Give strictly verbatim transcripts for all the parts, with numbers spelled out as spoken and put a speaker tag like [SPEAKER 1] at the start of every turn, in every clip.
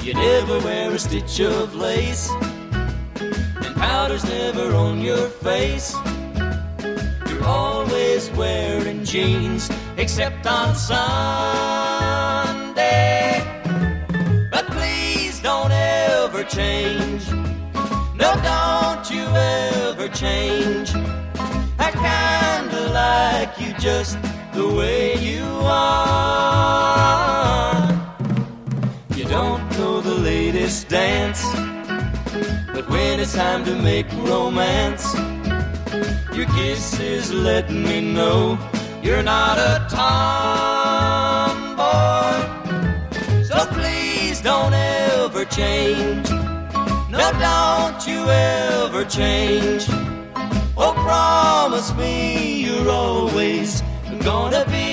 [SPEAKER 1] You never wear a stitch of lace, and powder's never on your face. You're always wearing jeans, except on Sunday. But please don't ever change. No, don't you ever change. I kinda like you just the way you are. You don't know the latest dance, but when it's time to make romance, your kisses let me know you're not a tomboy. So please don't ever change. No, don't you ever change. Oh, promise me you're always gonna be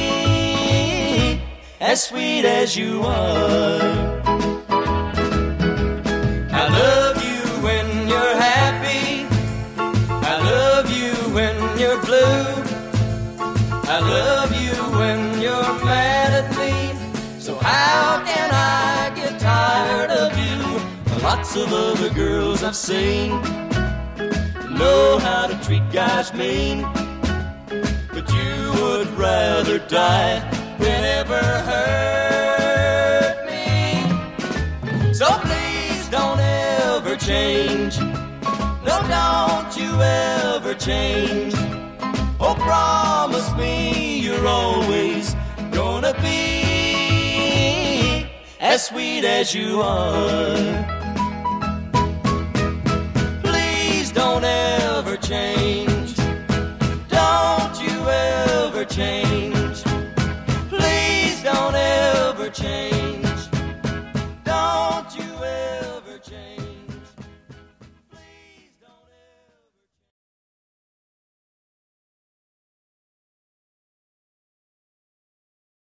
[SPEAKER 1] as sweet as you are. I love you when you're happy. I love you when you're blue. I love you when you're mad at me. So how can I get tired of you? Lots of other girls I've seen know how to treat guys mean, but you would rather die than ever hurt me. So please don't ever change. No, don't you ever change. Oh, promise me you're always gonna be as sweet as you are. Please don't ever change. Don't you ever change. Please don't ever change.